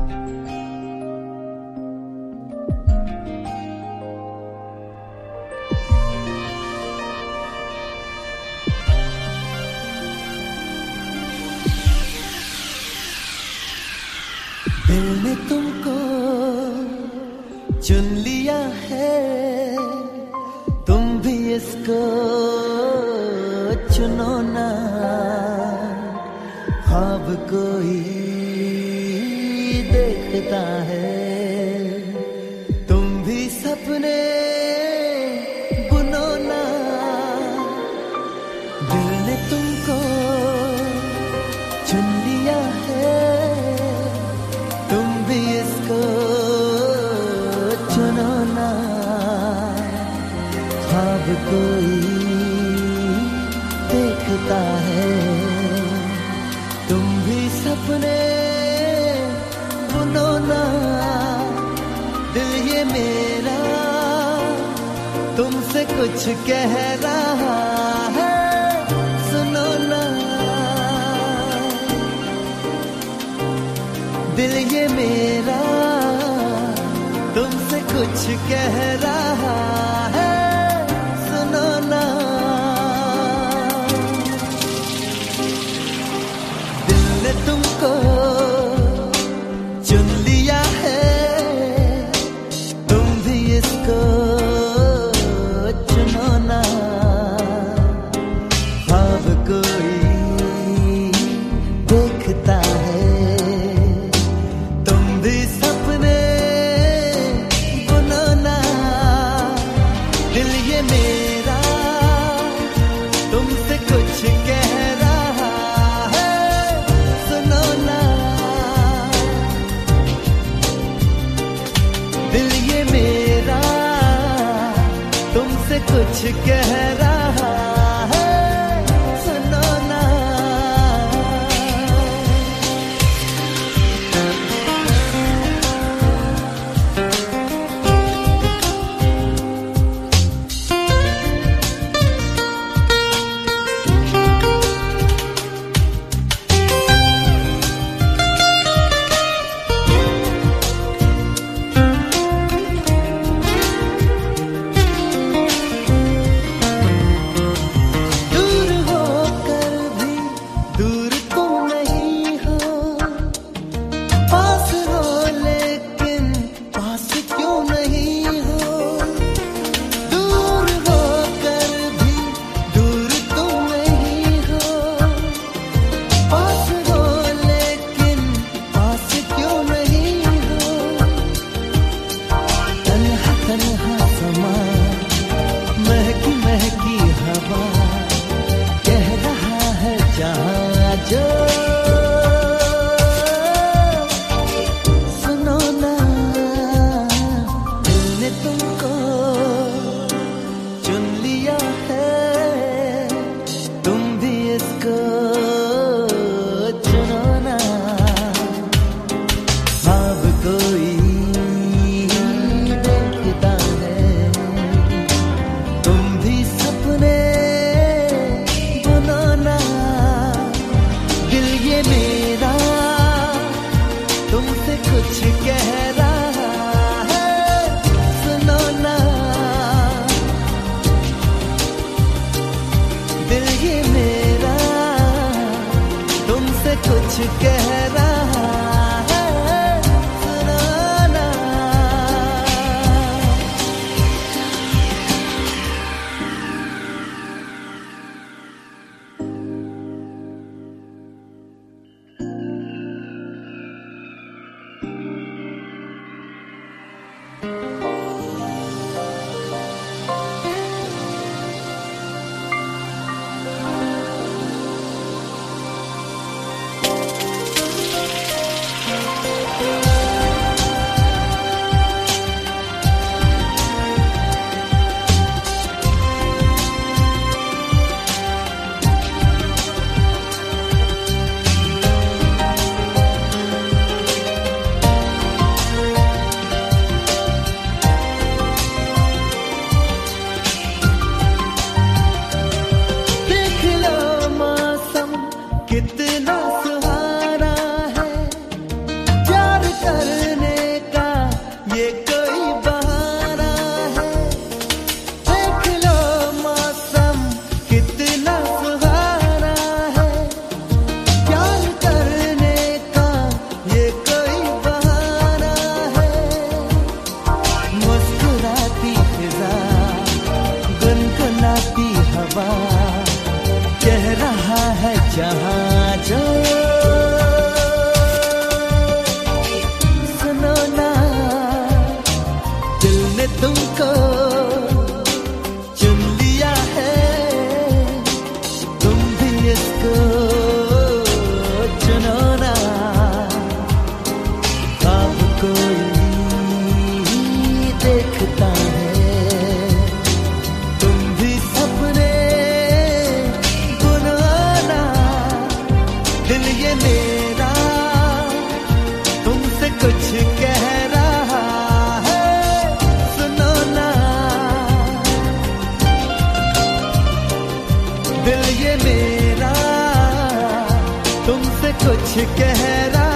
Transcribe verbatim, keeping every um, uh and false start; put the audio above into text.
दिल ने तुमको चुन लिया है, तुम भी इसको चुनो ना। ख्वाब कोई देखता है, तुम भी सपने बुनो ना। दिल ने तुमको चुन लिया है, तुम भी इसको चुनो ना। ख्वाब कोई देखता है, तुम भी सपने बुनो ना। दिल ये मेरा तुमसे कुछ कह रहा है, सुनो ना। दिल ये मेरा तुमसे कुछ कह रहा है, सुनो ना। दिल ने तुमको चुन लिया है, तुम भी इसको चुनो ना। ख्वाब कोई देखता है, सपने बुनो ना। दिल ये मेरा तुमसे कुछ कह रहा है, सुनो ना। दिल ये मेरा तुमसे कुछ कह रहा है, सुनो ना। कुछ कह रहा है, सुनो ना। दिल ये मेरा तुमसे कुछ कह रहा